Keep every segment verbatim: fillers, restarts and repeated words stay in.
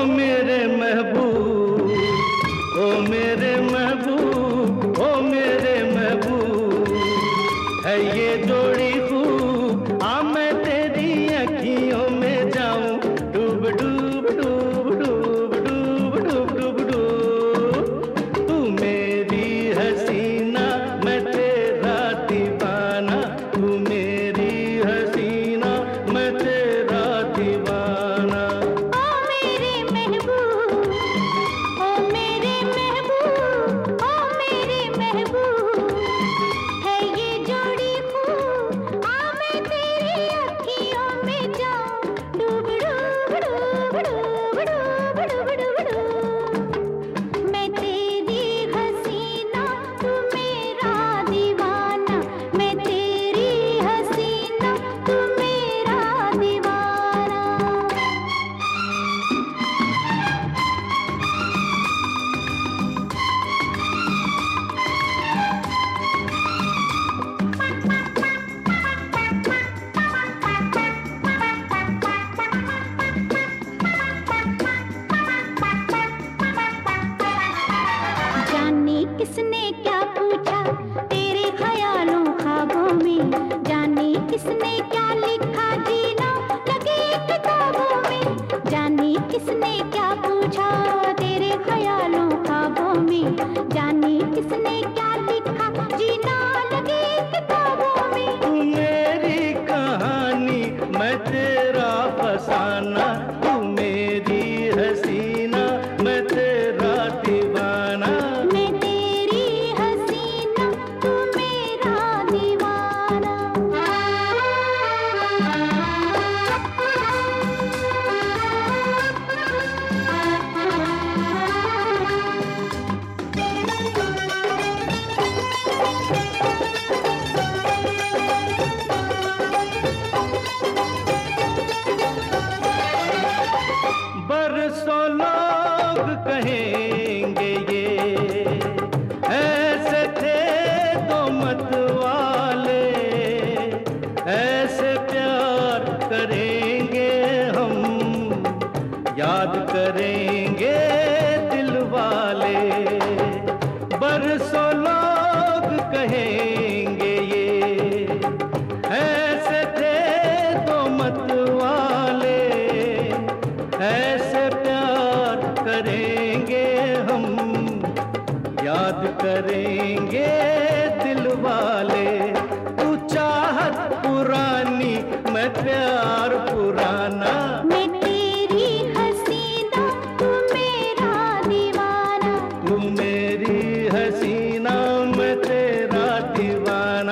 मेरे महबूब, ओ मेरे महबूब, ओ मेरे महबूब, है ये जोड़ी खूब। आ मैं तेरी अखियों में जाऊं, डूब डूब डूब डूब डूब डूब डूब डूब। तू मेरी हसीना, मैं तेरा दीवाना, तू मेरी हसीना, मैं तेरा दीवाना। ओ मेरे महबूब, ओ मेरे महबूब, ओ मेरे महबूब, है ये जोड़ी खूब। आ मैं तेरी अखियों में जाऊं, डूब डूब डूब डूब डूब डूब डूब डूब। मैं तेरी हसीना, तू मेरा दीवाना, मैं तेरी हसीना, तू मेरा दीवाना। जाने किसने क्या पूछा तेरे ख्यालों ख्वाबों में, जाने किसने क्या लिखा जीना लगे किताबों में। जाने किसने क्या पूछा तेरे ख्यालों ख्वाबों में, जाने किसने क्या लिखा जीना लगे किताबों में। तू मेरी कहानी, मैं तेरा फसाना, तू मेरी हसीना, मैं तेरा दीवाना। मैं तेरी हसीना, तू मेरा दीवाना। बरसों लोग कहेंगे ये ऐसे थे तो मत वाले, ऐसे प्यार करेंगे हम, याद करेंगे दिल वाले। बरसों लोग कहेंगे ये ऐसे थे तो मत वाले, ऐसे प्यार करेंगे हम, याद करेंगे दिल वाले। तू चाहत पुरानी, मैं प्यार पुराना। मैं तेरी हसीना, तू मेरा दीवाना। तू मेरी हसीना, मैं तेरा दीवाना।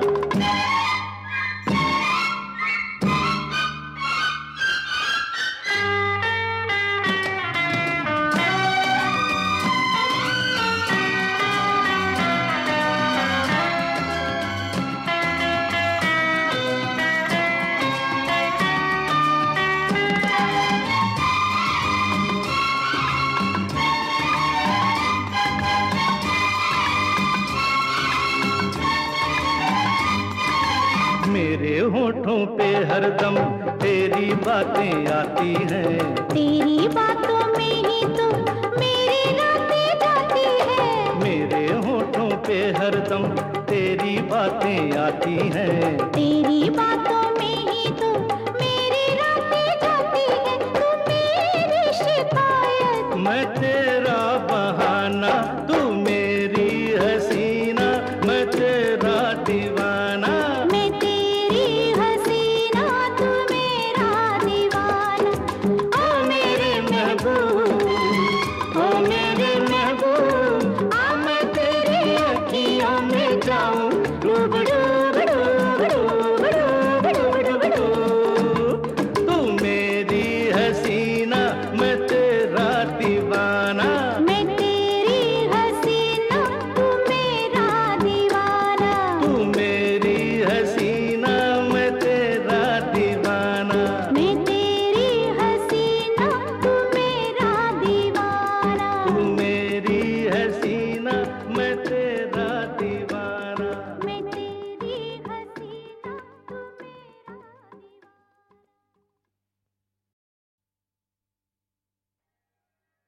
मेरे होठों पे हरदम तेरी बातें आती हैं, तेरी बातों में ही तो मेरी रातें जाती है। मेरे होठों पे हरदम तेरी बातें आती हैं, तेरी बातों में ही तो मेरी रातें जाती है। तू मेरी शिकायत, मैं तेरा बहाना, तू मेरी हसीना, मैं तेरा दीवाना। मैं तेरी हसीना, तू मेरा दीवाना। ओ मेरे महबूब, ओ मेरे महबूब, आ मैं तेरी अखियों में जाऊं, डूब डूब डूब डूब